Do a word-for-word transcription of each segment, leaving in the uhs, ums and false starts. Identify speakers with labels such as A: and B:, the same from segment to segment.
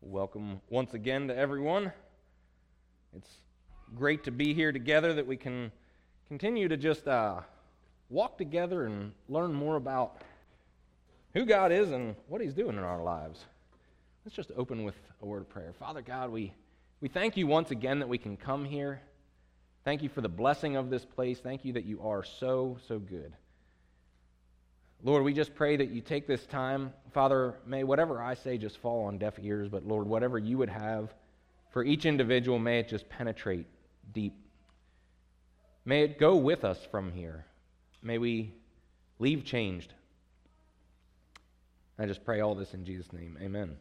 A: Welcome once again to everyone. It's great to be here together, that we can continue to just uh, walk together and learn more about who God is and what He's doing in our lives. Let's just open with a word of prayer. Father God, we, we thank you once again that we can come here. Thank you for the blessing of this place. Thank you that you are so, so good. Lord, we just pray that you take this time. Father, may whatever I say just fall on deaf ears, but Lord, whatever you would have for each individual, may it just penetrate deep. May it go with us from here. May we leave changed. I just pray all this in Jesus' name. Amen.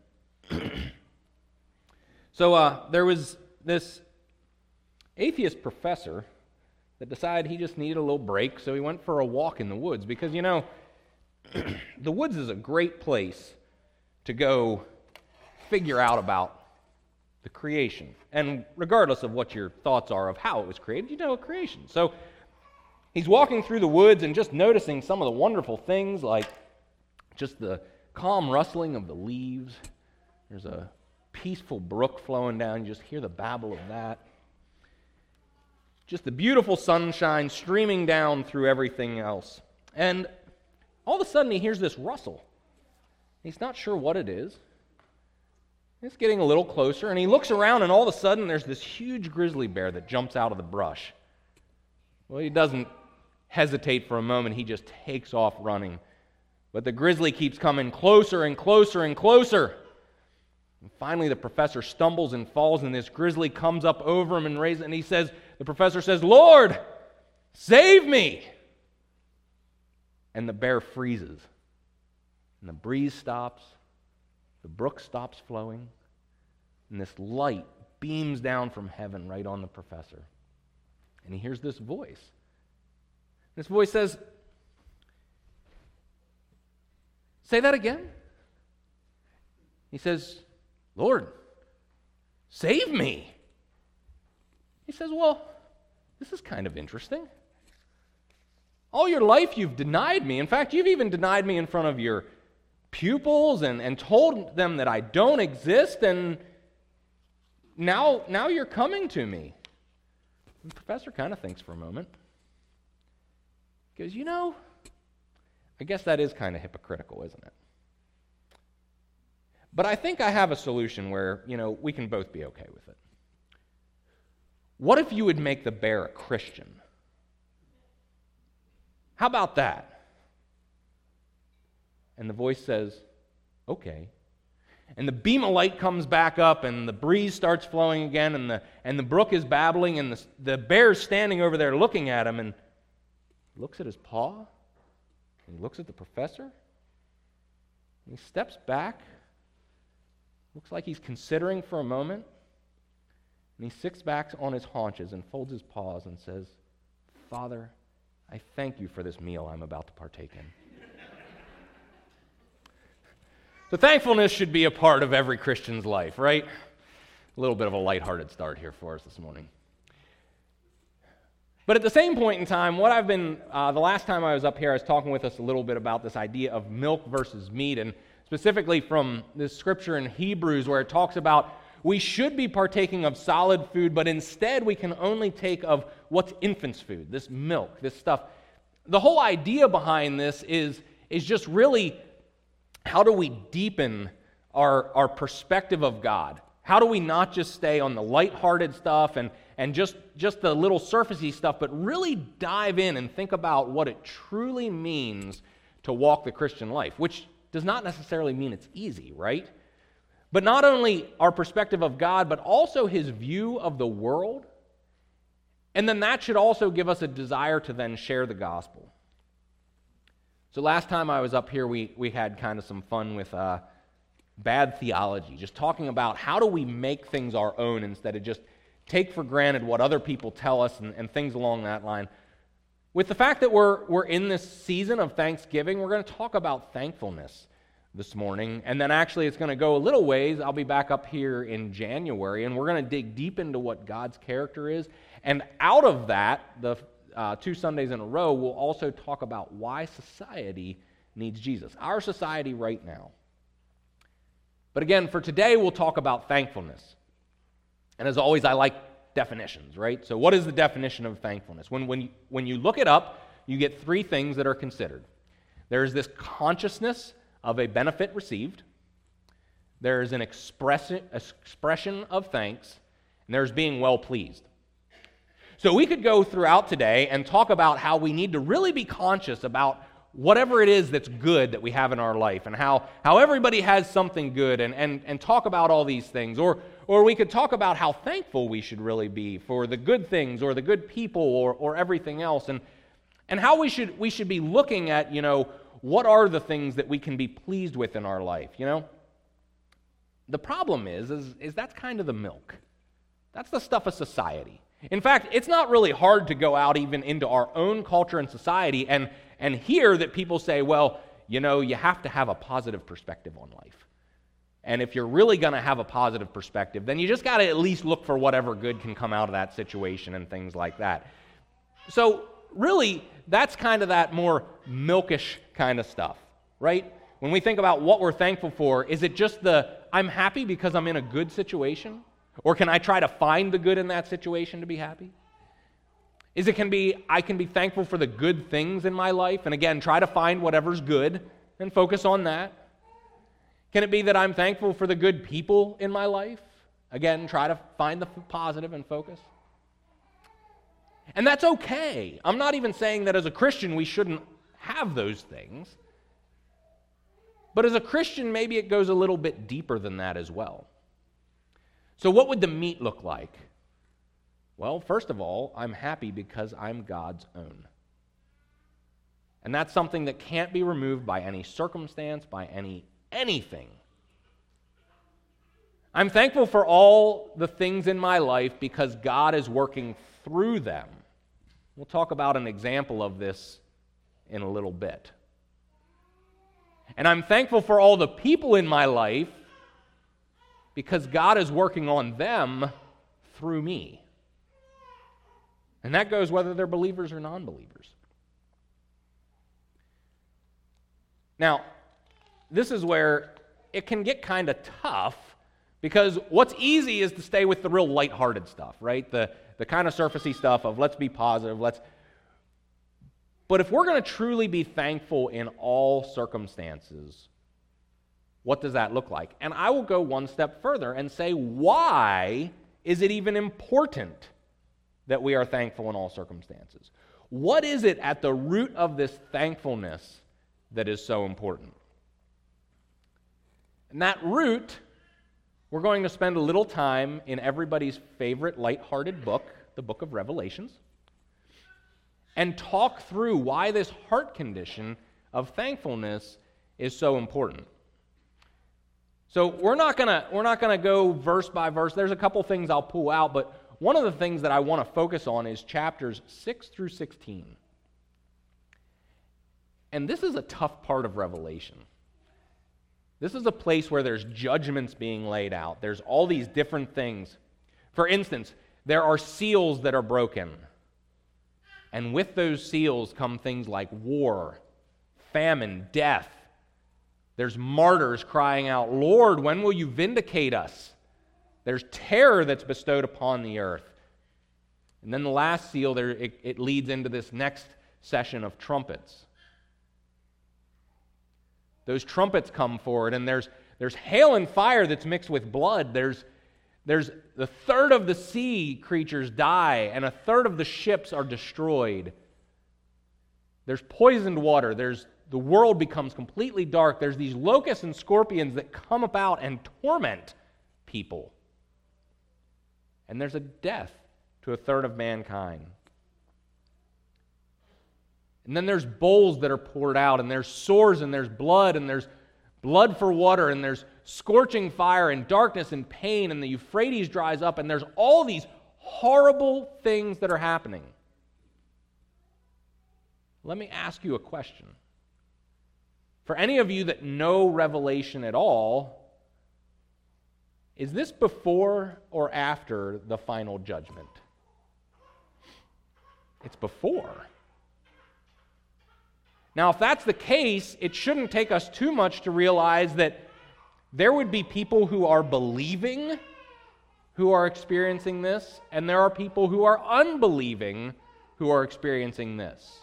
A: so uh, there was this atheist professor that decided he just needed a little break, so he went for a walk in the woods because, you know, the woods is a great place to go figure out about the creation. And regardless of what your thoughts are of how it was created, you know creation. So he's walking through the woods and just noticing some of the wonderful things, like just the calm rustling of the leaves. There's a peaceful brook flowing down. You just hear the babble of that. Just the beautiful sunshine streaming down through everything else. And all of a sudden, he hears this rustle. He's not sure what it is. It's getting a little closer, and he looks around, and all of a sudden, there's this huge grizzly bear that jumps out of the brush. Well, he doesn't hesitate for a moment. He just takes off running. But the grizzly keeps coming closer and closer and closer. And finally, the professor stumbles and falls, and this grizzly comes up over him and raises, and he says, the professor says, "Lord, save me!" And the bear freezes. And the breeze stops. The brook stops flowing. And this light beams down from heaven right on the professor. And he hears this voice. This voice says, "Say that again." He says, "Lord, save me." He says, "Well, this is kind of interesting. All your life you've denied me. In fact, you've even denied me in front of your pupils and, and told them that I don't exist, and now, now you're coming to me." And the professor kind of thinks for a moment. He goes, "You know, I guess that is kind of hypocritical, isn't it? But I think I have a solution where, you know, we can both be okay with it. What if you would make the bear a Christian? How about that?" And the voice says, "Okay." And the beam of light comes back up, and the breeze starts flowing again, and the and the brook is babbling, and the, the bear's standing over there looking at him, and he looks at his paw, and he looks at the professor, and he steps back, looks like he's considering for a moment, and he sits back on his haunches and folds his paws and says, "Father, I thank you for this meal I'm about to partake in." So thankfulness should be a part of every Christian's life, right? A little bit of a lighthearted start here for us this morning. But at the same point in time, what I've been, uh, the last time I was up here, I was talking with us a little bit about this idea of milk versus meat, and specifically from this scripture in Hebrews where it talks about we should be partaking of solid food, but instead we can only take of what's infant's food, this milk, this stuff. The whole idea behind this is, is just really, how do we deepen our, our perspective of God? How do we not just stay on the lighthearted stuff and, and just, just the little surfacey stuff, but really dive in and think about what it truly means to walk the Christian life, which does not necessarily mean it's easy, right? But not only our perspective of God, but also His view of the world. And then that should also give us a desire to then share the gospel. So last time I was up here, we, we had kind of some fun with uh, bad theology, just talking about how do we make things our own instead of just take for granted what other people tell us and, and things along that line. With the fact that we're, we're in this season of Thanksgiving, we're going to talk about thankfulness this morning, and then actually it's going to go a little ways. I'll be back up here in January, and we're going to dig deep into what God's character is, and out of that, the uh, two Sundays in a row, we'll also talk about why society needs Jesus. Our society right now. But again, for today, we'll talk about thankfulness. And as always, I like definitions, right? So what is the definition of thankfulness? When, when, you, when you look it up, you get three things that are considered. There is this consciousness of a benefit received. There is an expression, expression of thanks. And there's being well pleased. So we could go throughout today and talk about how we need to really be conscious about whatever it is that's good that we have in our life, and how, how everybody has something good, and, and, and talk about all these things. Or, or we could talk about how thankful we should really be for the good things or the good people or, or everything else, and, and how we should, we should be looking at, you know, what are the things that we can be pleased with in our life, you know? The problem is, is, is that's kind of the milk. That's the stuff of society. In fact, it's not really hard to go out even into our own culture and society and, and hear that people say, well, you know, you have to have a positive perspective on life. And if you're really going to have a positive perspective, then you just got to at least look for whatever good can come out of that situation and things like that. So really, that's kind of that more milkish kind of stuff, right? When we think about what we're thankful for, is it just the, I'm happy because I'm in a good situation? Or can I try to find the good in that situation to be happy? Is it can be, I can be thankful for the good things in my life, and again, try to find whatever's good and focus on that? Can it be that I'm thankful for the good people in my life? Again, try to find the positive and focus. And that's okay. I'm not even saying that as a Christian we shouldn't have those things. But as a Christian, maybe it goes a little bit deeper than that as well. So what would the meat look like? Well, first of all, I'm happy because I'm God's own. And that's something that can't be removed by any circumstance, by any anything. I'm thankful for all the things in my life because God is working through them. We'll talk about an example of this in a little bit. And I'm thankful for all the people in my life because God is working on them through me. And that goes whether they're believers or non-believers. Now, this is where it can get kind of tough, because what's easy is to stay with the real lighthearted stuff, right? The, the kind of surfacey stuff of let's be positive, let's... But if we're going to truly be thankful in all circumstances, what does that look like? And I will go one step further and say, why is it even important that we are thankful in all circumstances? What is it at the root of this thankfulness that is so important? And that root, we're going to spend a little time in everybody's favorite lighthearted book, the book of Revelations, and talk through why this heart condition of thankfulness is so important. So we're not gonna we're not gonna go verse by verse. There's a couple things I'll pull out, but one of the things that I want to focus on is chapters six through sixteen. And this is a tough part of Revelation. This is a place where there's judgments being laid out. There's all these different things. For instance, there are seals that are broken. And with those seals come things like war, famine, death. There's martyrs crying out, Lord, when will you vindicate us? There's terror that's bestowed upon the earth. And then the last seal, there it, it leads into this next session of trumpets. Those trumpets come forward, and there's, there's hail and fire that's mixed with blood. There's, there's the third of the sea creatures die, and a third of the ships are destroyed. There's poisoned water. There's the world becomes completely dark. There's these locusts and scorpions that come about and torment people. And there's a death to a third of mankind. And then there's bowls that are poured out, and there's swords, and there's blood, and there's blood for water, and there's scorching fire, and darkness, and pain, and the Euphrates dries up, and there's all these horrible things that are happening. Let me ask you a question. For any of you that know Revelation at all, is this before or after the final judgment? It's before. Now, if that's the case, it shouldn't take us too much to realize that there would be people who are believing who are experiencing this, and there are people who are unbelieving who are experiencing this.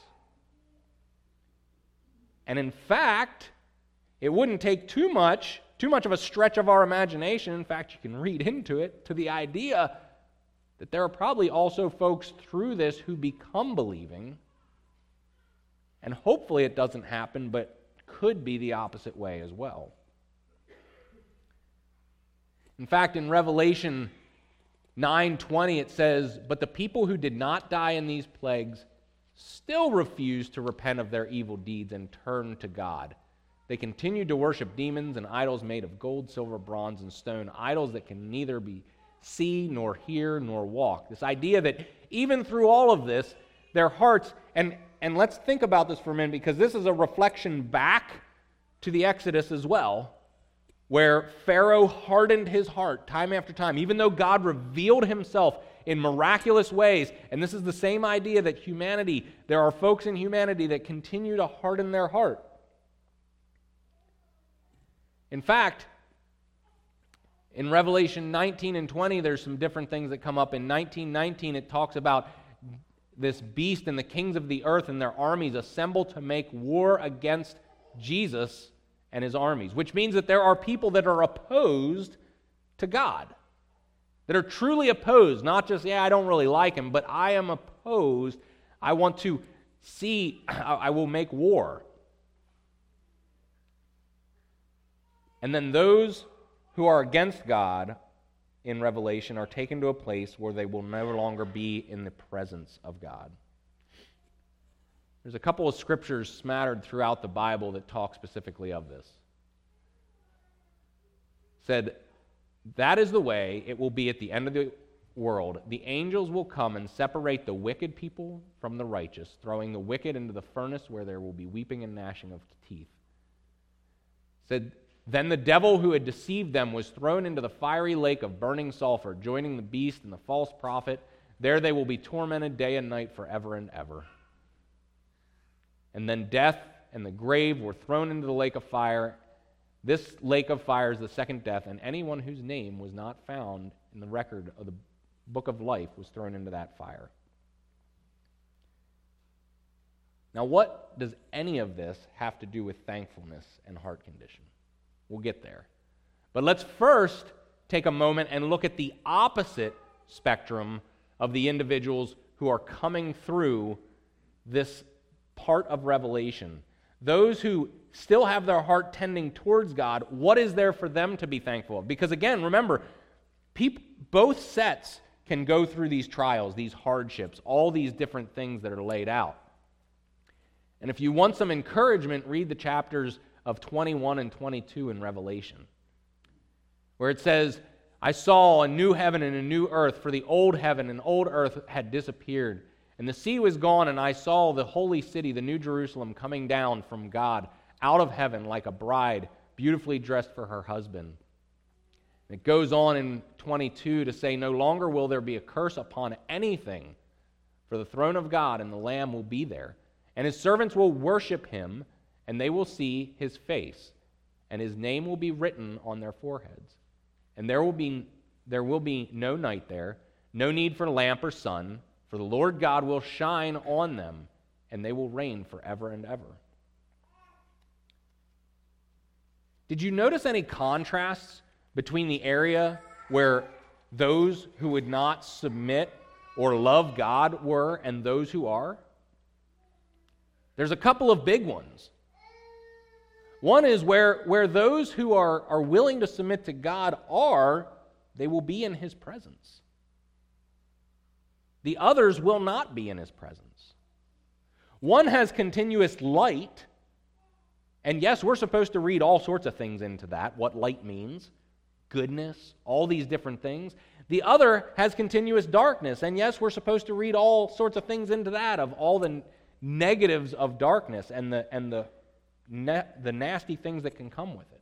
A: And in fact, it wouldn't take too much, too much of a stretch of our imagination, in fact, you can read into it, to the idea that there are probably also folks through this who become believing, and hopefully it doesn't happen, but could be the opposite way as well. In fact, in Revelation nine twenty it says, "But the people who did not die in these plagues still refused to repent of their evil deeds and turn to God. They continued to worship demons and idols made of gold, silver, bronze, and stone, idols that can neither be see, nor hear, nor walk." This idea that even through all of this, their hearts, and, and let's think about this for a minute, because this is a reflection back to the Exodus as well, where Pharaoh hardened his heart time after time, even though God revealed himself in miraculous ways. And this is the same idea that humanity, there are folks in humanity that continue to harden their heart. In fact, in Revelation nineteen and twenty, there's some different things that come up. In nineteen nineteen, it talks about this beast and the kings of the earth and their armies assemble to make war against Jesus and his armies, which means that there are people that are opposed to God, that are truly opposed, not just, yeah, I don't really like him, but I am opposed. I want to see, I will make war. And then those who are against God in Revelation are taken to a place where they will no longer be in the presence of God. There's a couple of scriptures smattered throughout the Bible that talk specifically of this. It said, "That is the way it will be at the end of the world. The angels will come and separate the wicked people from the righteous, throwing the wicked into the furnace where there will be weeping and gnashing of teeth." It said, "Then the devil who had deceived them was thrown into the fiery lake of burning sulfur, joining the beast and the false prophet. There they will be tormented day and night forever and ever. And then death and the grave were thrown into the lake of fire. This lake of fire is the second death, and anyone whose name was not found in the record of the book of life was thrown into that fire." Now, what does any of this have to do with thankfulness and heart condition? We'll get there. But let's first take a moment and look at the opposite spectrum of the individuals who are coming through this part of Revelation. Those who still have their heart tending towards God, what is there for them to be thankful of? Because again, remember, people, both sets can go through these trials, these hardships, all these different things that are laid out. And if you want some encouragement, read the chapters of twenty-one and twenty-two in Revelation, where it says, "I saw a new heaven and a new earth, for the old heaven and old earth had disappeared, and the sea was gone, and I saw the holy city, the new Jerusalem, coming down from God out of heaven like a bride, beautifully dressed for her husband." And it goes on in twenty-two to say, "No longer will there be a curse upon anything, for the throne of God and the Lamb will be there, and his servants will worship him, and they will see his face, and his name will be written on their foreheads. And there will be there will be no night there, no need for lamp or sun, for the Lord God will shine on them, and they will reign forever and ever." Did you notice any contrasts between the area where those who would not submit or love God were and those who are? There's a couple of big ones. One is where, where those who are, are willing to submit to God are, they will be in his presence. The others will not be in his presence. One has continuous light, and yes, we're supposed to read all sorts of things into that, what light means, goodness, all these different things. The other has continuous darkness, and yes, we're supposed to read all sorts of things into that, of all the negatives of darkness and the and the the nasty things that can come with it.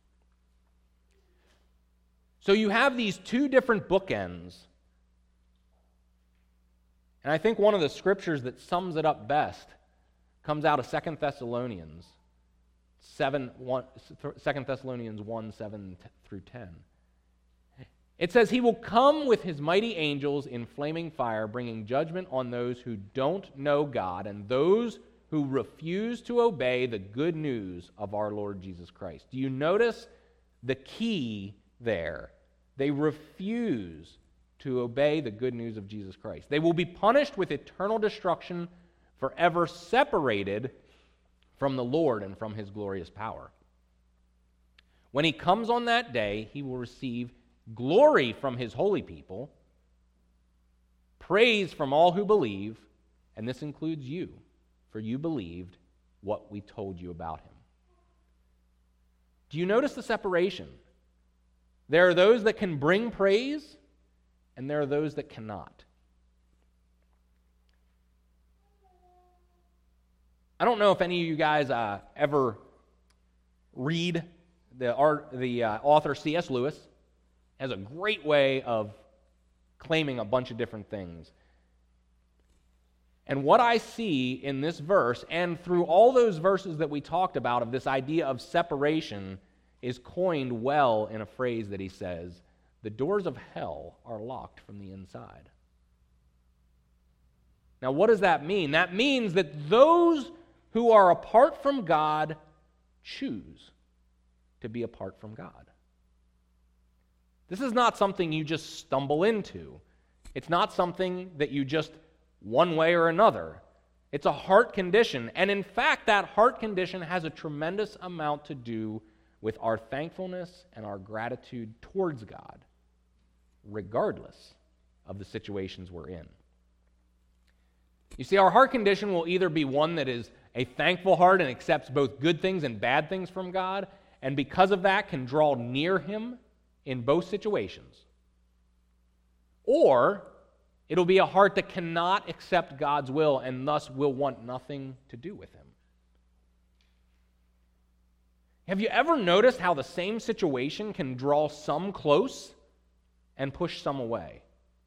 A: So you have these two different bookends. And I think one of the scriptures that sums it up best comes out of Second Thessalonians. seven, one, Second Thessalonians one, seven through ten. It says, he will come with his mighty angels in flaming fire, bringing judgment on those who don't know God and those who refuse to obey the good news of our Lord Jesus Christ. Do you notice the key there? They refuse to obey the good news of Jesus Christ. They will be punished with eternal destruction, forever separated from the Lord and from his glorious power. When he comes on that day, he will receive glory from his holy people, praise from all who believe, and this includes you, for you believed what we told you about him. Do you notice the separation? There are those that can bring praise, and there are those that cannot. I don't know if any of you guys uh, ever read the, art, the uh, author C S Lewis. Has a great way of claiming a bunch of different things. And what I see in this verse, and through all those verses that we talked about of this idea of separation, is coined well in a phrase that he says, the doors of hell are locked from the inside. Now, what does that mean? That means that those who are apart from God choose to be apart from God. This is not something you just stumble into. It's not something that you just one way or another. It's a heart condition. And in fact, that heart condition has a tremendous amount to do with our thankfulness and our gratitude towards God, regardless of the situations we're in. You see, our heart condition will either be one that is a thankful heart and accepts both good things and bad things from God, and because of that can draw near him in both situations. Or it'll be a heart that cannot accept God's will and thus will want nothing to do with him. Have you ever noticed how the same situation can draw some close and push some away?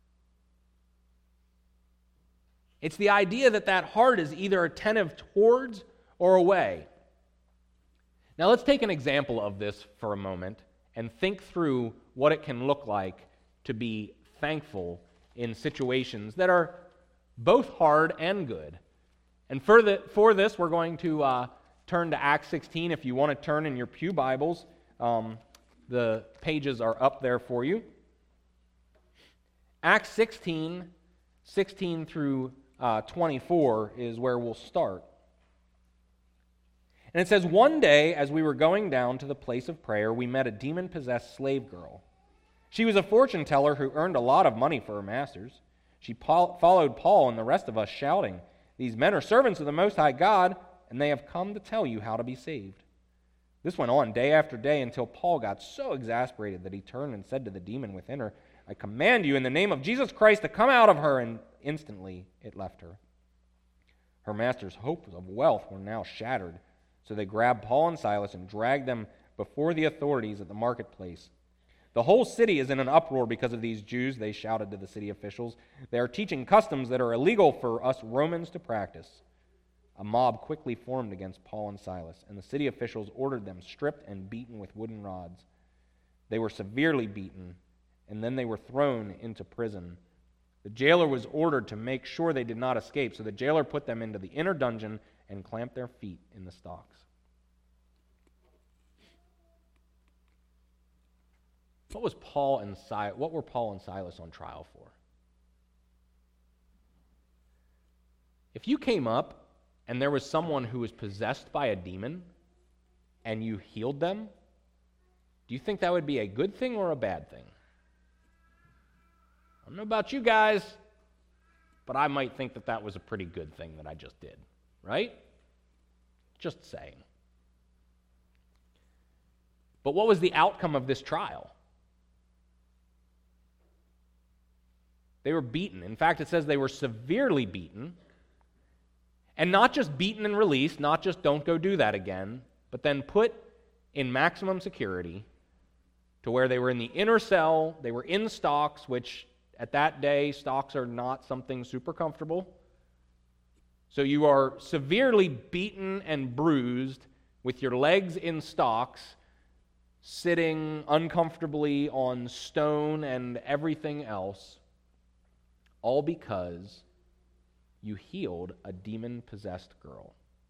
A: It's the idea that that heart is either attentive towards or away. Now let's take an example of this for a moment and think through what it can look like to be thankful in situations that are both hard and good. And for, the, for this, we're going to uh, turn to Acts sixteen. If you want to turn in your pew Bibles, um, the pages are up there for you. Acts sixteen, sixteen through uh, twenty-four is where we'll start. And it says, one day, as we were going down to the place of prayer, we met a demon-possessed slave girl. She was a fortune teller who earned a lot of money for her masters. She po- followed Paul and the rest of us, shouting, "These men are servants of the Most High God, and they have come to tell you how to be saved." This went on day after day until Paul got so exasperated that he turned and said to the demon within her, "I command you in the name of Jesus Christ to come out of her," and instantly it left her. Her master's hopes of wealth were now shattered. So they grabbed Paul and Silas and dragged them before the authorities at the marketplace. "The whole city is in an uproar because of these Jews," they shouted to the city officials. "They are teaching customs that are illegal for us Romans to practice." A mob quickly formed against Paul and Silas, and the city officials ordered them stripped and beaten with wooden rods. They were severely beaten, and then they were thrown into prison. The jailer was ordered to make sure they did not escape, so the jailer put them into the inner dungeon and clamped their feet in the stocks. What was Paul and Silas, what were Paul and Silas on trial for? If you came up and there was someone who was possessed by a demon and you healed them, do you think that would be a good thing or a bad thing? I don't know about you guys, but I might think that that was a pretty good thing that I just did. Right? Just saying. But what was the outcome of this trial? They were beaten. In fact, it says they were severely beaten. And not just beaten and released, not just don't go do that again, but then put in maximum security to where they were in the inner cell, they were in stocks, which at that day, stocks are not something super comfortable. So you are severely beaten and bruised with your legs in stocks, sitting uncomfortably on stone and everything else, all because you healed a demon-possessed girl.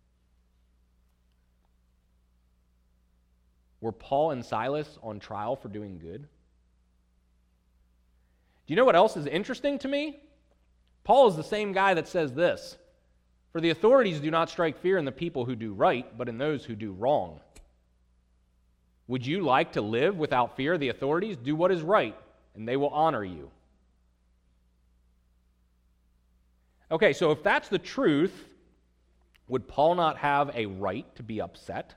A: Were Paul and Silas on trial for doing good? Do you know what else is interesting to me? Paul is the same guy that says this: "For the authorities do not strike fear in the people who do right, but in those who do wrong." Would you like to live without fear of the authorities? Do what is right, and they will honor you. Okay, so if that's the truth, would Paul not have a right to be upset?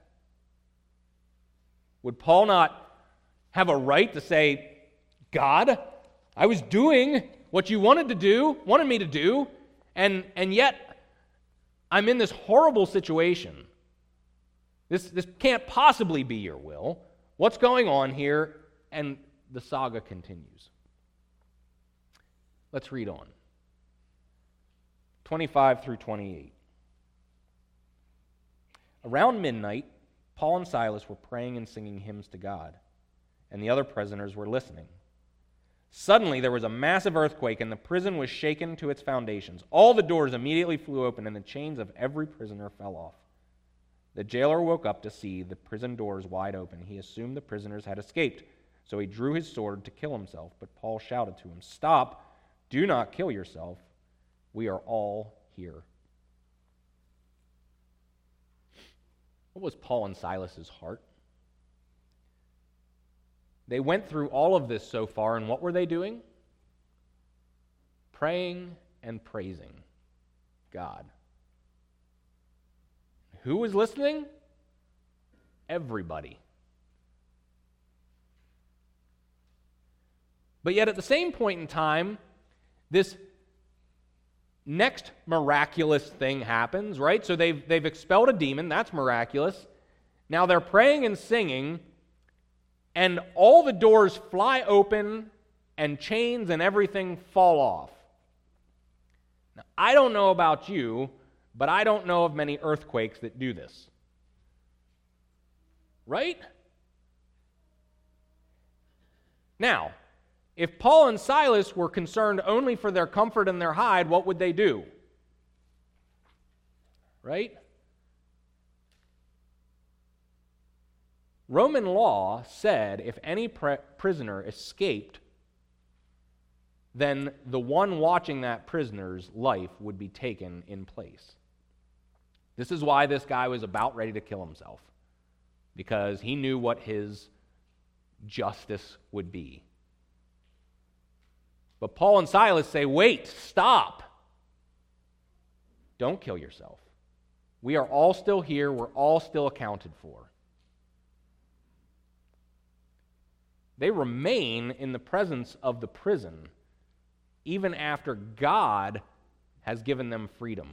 A: Would Paul not have a right to say, "God, I was doing what you wanted to do, wanted me to do, and, and yet I'm in this horrible situation. This, this can't possibly be your will. What's going on here?" And the saga continues. Let's read on. twenty-five through twenty-eight. Around midnight, Paul and Silas were praying and singing hymns to God, and the other prisoners were listening. Suddenly there was a massive earthquake, and the prison was shaken to its foundations. All the doors immediately flew open, and the chains of every prisoner fell off. The jailer woke up to see the prison doors wide open. He assumed the prisoners had escaped, so he drew his sword to kill himself. But Paul shouted to him, "Stop! Do not kill yourself. We are all here." What was Paul and Silas's heart? They went through all of this so far, and what were they doing? Praying and praising God. Who was listening? Everybody. But yet at the same point in time, this next miraculous thing happens, right? So they've, they've expelled a demon. That's miraculous. Now they're praying and singing, and all the doors fly open, and chains and everything fall off. Now, I don't know about you, but I don't know of many earthquakes that do this. Right? Now, if Paul and Silas were concerned only for their comfort and their hide, what would they do? Right? Roman law said if any pre- prisoner escaped, then the one watching that prisoner's life would be taken in place. This is why this guy was about ready to kill himself, because he knew what his justice would be. But Paul and Silas say, "Wait, stop. Don't kill yourself. We are all still here. We're all still accounted for." They remain in the presence of the prison even after God has given them freedom.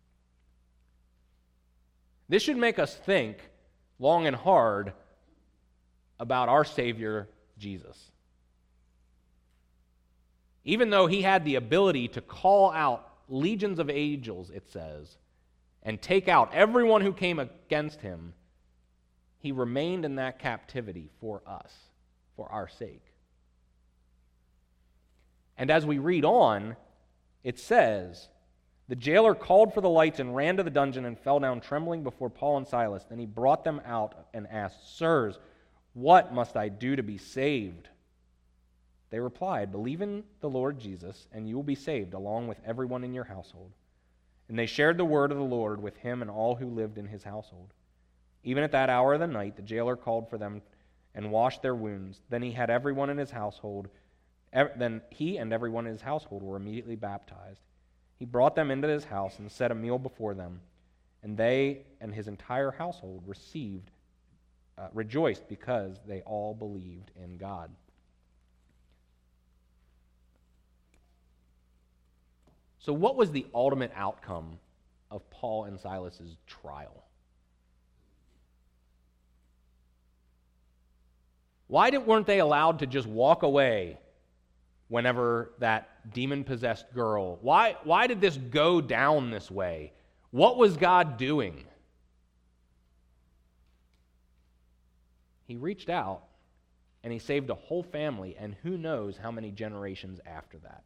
A: This should make us think long and hard about our Savior, Jesus. Even though he had the ability to call out legions of angels, it says, and take out everyone who came against him, he remained in that captivity for us, for our sake. And as we read on, it says, the jailer called for the lights and ran to the dungeon and fell down trembling before Paul and Silas. Then he brought them out and asked, "Sirs, what must I do to be saved?" They replied, "Believe in the Lord Jesus, and you will be saved, along with everyone in your household." And they shared the word of the Lord with him and all who lived in his household. Even at that hour of the night, the jailer called for them and washed their wounds. Then he had everyone in his household. Then he and everyone in his household were immediately baptized. He brought them into his house and set a meal before them, and they and his entire household received, uh, rejoiced because they all believed in God. So what was the ultimate outcome of Paul and Silas's trial? Why did, weren't they allowed to just walk away whenever that demon-possessed girl, why, why did this go down this way? What was God doing? He reached out and he saved a whole family, and who knows how many generations after that.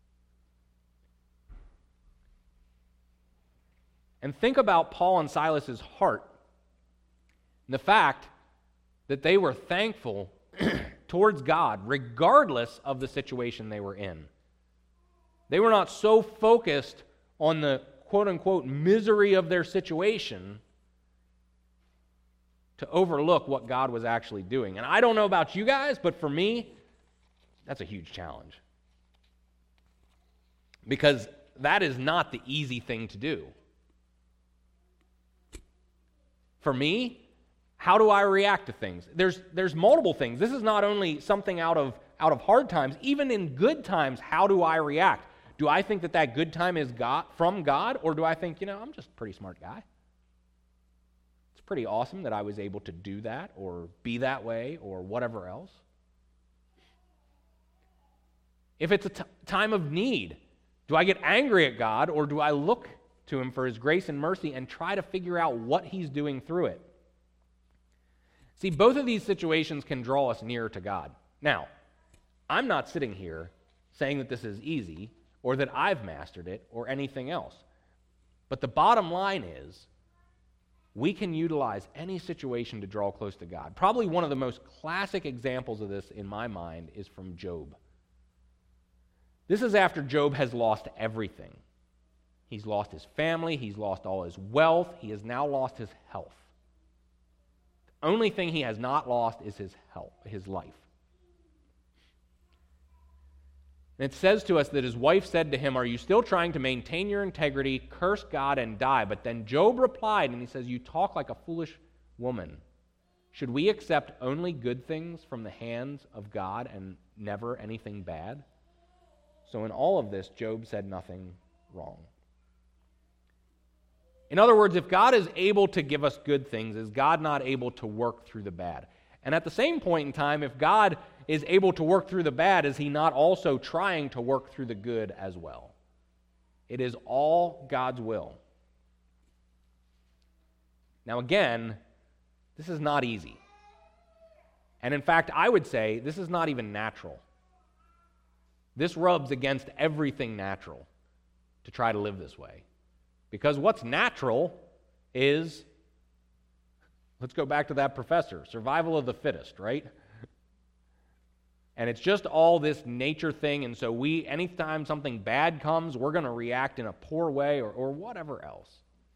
A: And think about Paul and Silas's heart, and the fact that they were thankful towards God regardless of the situation they were in. They were not so focused on the quote-unquote misery of their situation to overlook what God was actually doing. And I don't know about you guys, but for me, that's a huge challenge. Because that is not the easy thing to do. For me, how do I react to things? There's, there's multiple things. This is not only something out of, out of hard times. Even in good times, how do I react? Do I think that that good time is God, from God, or do I think, you know, I'm just a pretty smart guy? It's pretty awesome that I was able to do that or be that way or whatever else. If it's a t- time of need, do I get angry at God, or do I look to Him for His grace and mercy and try to figure out what He's doing through it? See, both of these situations can draw us nearer to God. Now, I'm not sitting here saying that this is easy or that I've mastered it or anything else. But the bottom line is, we can utilize any situation to draw close to God. Probably one of the most classic examples of this in my mind is from Job. This is after Job has lost everything. He's lost his family, he's lost all his wealth, he has now lost his health. The only thing he has not lost is his health, his life. And it says to us that his wife said to him, "Are you still trying to maintain your integrity? Curse God and die." But then Job replied, and he says, "You talk like a foolish woman. Should we accept only good things from the hands of God and never anything bad?" So in all of this, Job said nothing wrong. In other words, if God is able to give us good things, is God not able to work through the bad? And at the same point in time, if God is able to work through the bad, is He not also trying to work through the good as well? It is all God's will. Now again, this is not easy. And in fact, I would say this is not even natural. This rubs against everything natural to try to live this way. Because what's natural is, let's go back to that professor, survival of the fittest, right? And it's just all this nature thing, and so we, anytime something bad comes, we're going to react in a poor way or, or whatever else.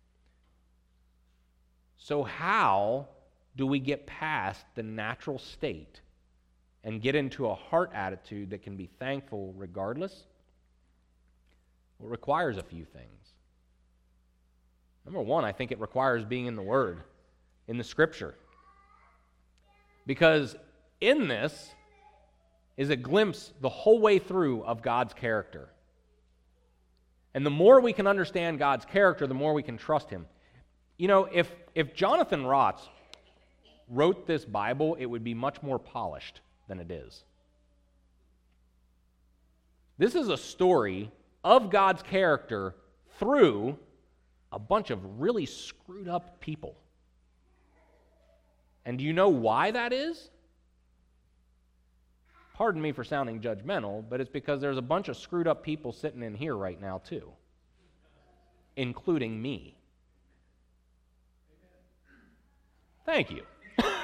A: So how do we get past the natural state and get into a heart attitude that can be thankful regardless? Well, it requires a few things. Number one, I think it requires being in the Word, in the Scripture. Because in this is a glimpse the whole way through of God's character. And the more we can understand God's character, the more we can trust Him. You know, if, if Jonathan Rotz wrote this Bible, it would be much more polished than it is. This is a story of God's character through a bunch of really screwed up people. And do you know why that is? Pardon me for sounding judgmental, but it's because there's a bunch of screwed up people sitting in here right now too, including me. Thank you.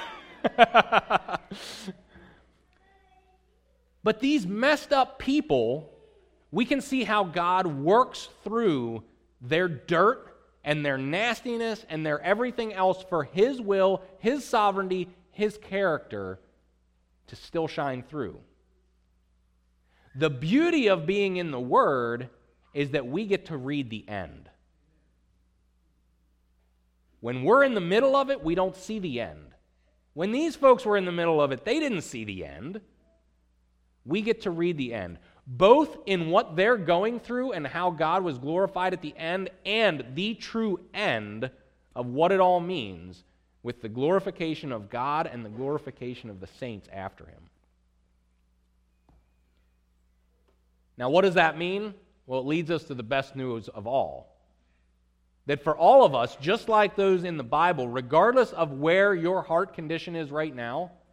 A: But these messed up people, we can see how God works through their dirt and their nastiness and their everything else for His will, His sovereignty, His character to still shine through. The beauty of being in the Word is that we get to read the end. When we're in the middle of it, we don't see the end. When these folks were in the middle of it, they didn't see the end. We get to read the end, both in what they're going through and how God was glorified at the end, and the true end of what it all means with the glorification of God and the glorification of the saints after Him. Now, what does that mean? Well, it leads us to the best news of all. That for all of us, just like those in the Bible, regardless of where your heart condition is right now,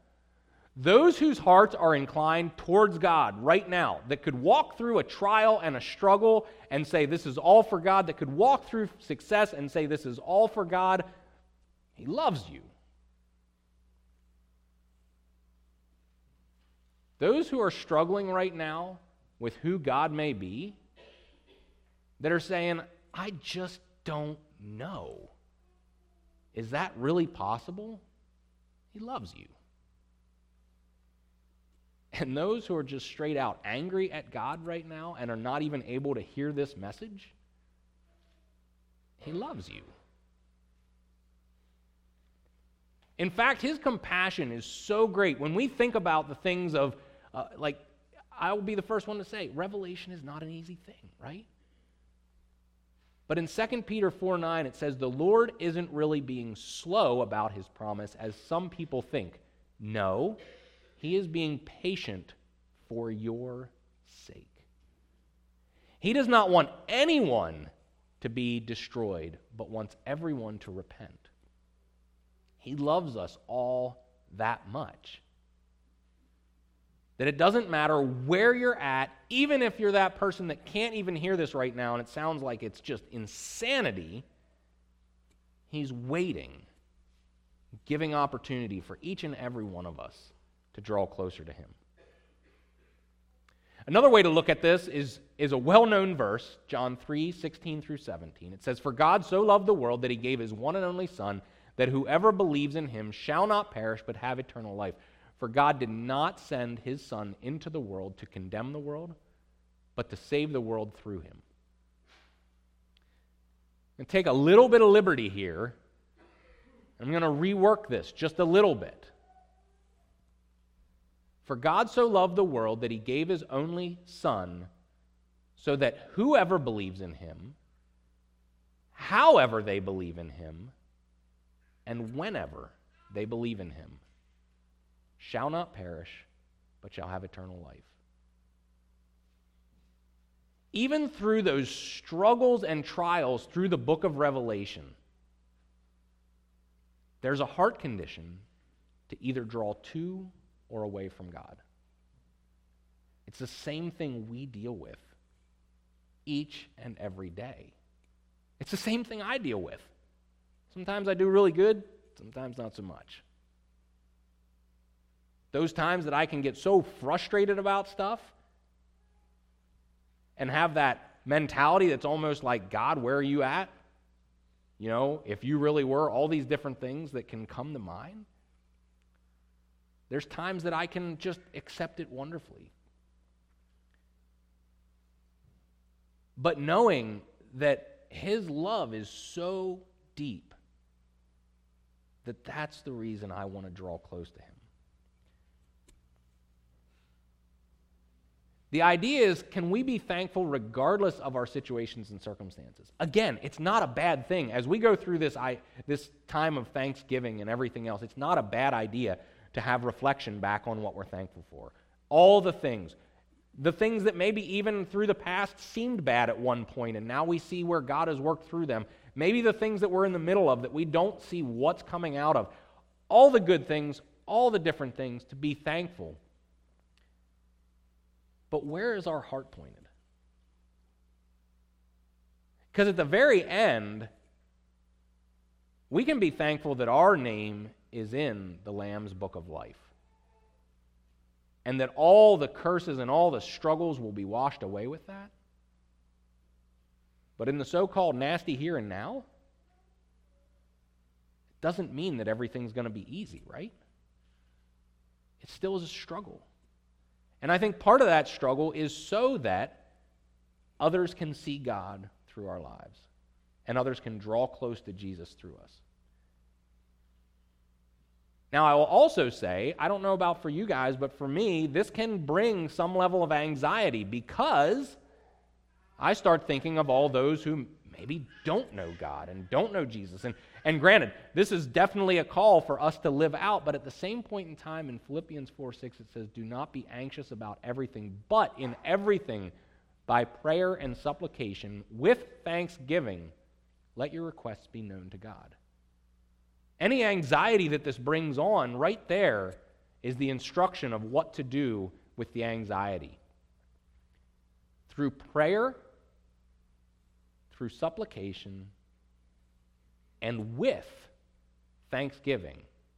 A: Those whose hearts are inclined towards God right now, that could walk through a trial and a struggle and say, this is all for God, that could walk through success and say, this is all for God, He loves you. Those who are struggling right now with who God may be, that are saying, I just don't know. Is that really possible? He loves you. And those who are just straight out angry at God right now and are not even able to hear this message, He loves you. In fact, His compassion is so great. When we think about the things of, uh, like, I will be the first one to say, revelation is not an easy thing, right? But in Second Peter four nine, it says, the Lord isn't really being slow about His promise, as some people think. No, He is being patient for your sake. He does not want anyone to be destroyed, but wants everyone to repent. He loves us all that much, that it doesn't matter where you're at, even if you're that person that can't even hear this right now and it sounds like it's just insanity, He's waiting, giving opportunity for each and every one of us to draw closer to Him. Another way to look at this is, is a well-known verse, John three sixteen through seventeen. It says, for God so loved the world that He gave His one and only Son, that whoever believes in Him shall not perish but have eternal life. For God did not send His Son into the world to condemn the world, but to save the world through Him. I'm going to take a little bit of liberty here. I'm going to rework this just a little bit. For God so loved the world that He gave His only Son, so that whoever believes in Him, however they believe in Him, and whenever they believe in Him, shall not perish, but shall have eternal life. Even through those struggles and trials through the book of Revelation, there's a heart condition to either draw to or away from God. It's the same thing we deal with each and every day. It's the same thing I deal with. Sometimes I do really good, sometimes not so much. Those times that I can get so frustrated about stuff and have that mentality that's almost like, God, where are you at? You know, if you really were, all these different things that can come to mind. There's times that I can just accept it wonderfully. But knowing that His love is so deep that that's the reason I want to draw close to Him. The idea is, can we be thankful regardless of our situations and circumstances? Again, it's not a bad thing. As we go through this, I, this time of Thanksgiving and everything else, it's not a bad idea to have reflection back on what we're thankful for. All the things. The things that maybe even through the past seemed bad at one point, and now we see where God has worked through them. Maybe the things that we're in the middle of that we don't see what's coming out of. All the good things, all the different things, to be thankful. But where is our heart pointed? Because at the very end, we can be thankful that our name is in the Lamb's Book of Life. And that all the curses and all the struggles will be washed away with that. But in the so-called nasty here and now, it doesn't mean that everything's going to be easy, right? It still is a struggle. And I think part of that struggle is so that others can see God through our lives, and others can draw close to Jesus through us. Now, I will also say, I don't know about for you guys, but for me, this can bring some level of anxiety because I start thinking of all those who maybe don't know God and don't know Jesus. And, and granted, this is definitely a call for us to live out, but at the same point in time in Philippians four six, it says, do not be anxious about everything, but in everything, by prayer and supplication, with thanksgiving, let your requests be known to God. Any anxiety that this brings on right there is the instruction of what to do with the anxiety. Through prayer, through supplication, and with thanksgiving,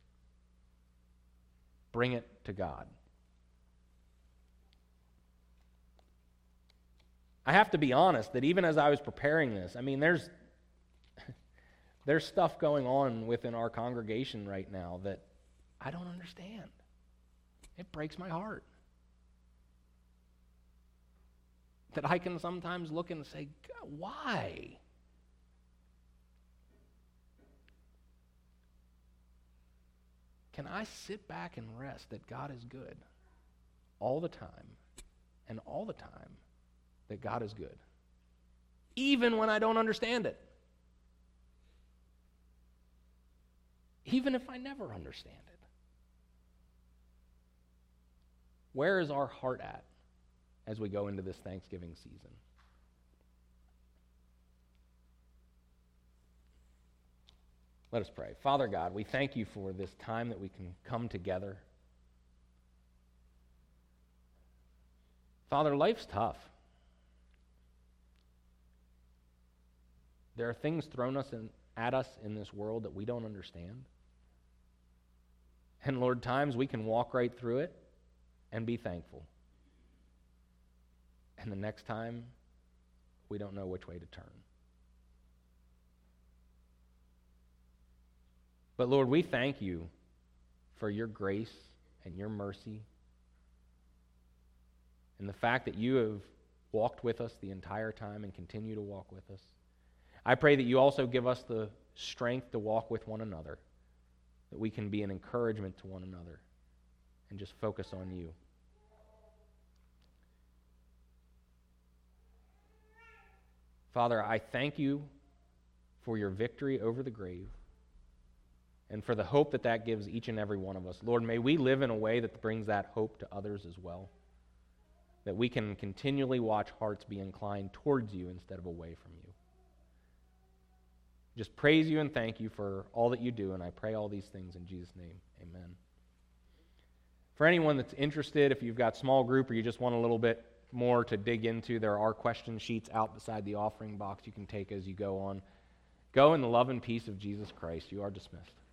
A: bring it to God. I have to be honest that even as I was preparing this, I mean, there's there's stuff going on within our congregation right now that I don't understand. It breaks my heart. That I can sometimes look and say, why? Can I sit back and rest that God is good all the time, and all the time that God is good, even when I don't understand it, even if I never understand it? Where is our heart at as we go into this Thanksgiving season? Let us pray. Father God, we thank you for this time that we can come together. Father, life's tough. There are things thrown us in, at us in this world that we don't understand. And Lord, times we can walk right through it and be thankful. And the next time, we don't know which way to turn. But Lord, we thank you for your grace and your mercy and the fact that you have walked with us the entire time and continue to walk with us. I pray that you also give us the strength to walk with one another, that we can be an encouragement to one another and just focus on you. Father, I thank you for your victory over the grave and for the hope that that gives each and every one of us. Lord, may we live in a way that brings that hope to others as well, that we can continually watch hearts be inclined towards you instead of away from you. Just praise you and thank you for all that you do, and I pray all these things in Jesus' name. Amen. For anyone that's interested, if you've got small group or you just want a little bit more to dig into, there are question sheets out beside the offering box you can take as you go on. Go in the love and peace of Jesus Christ. You are dismissed.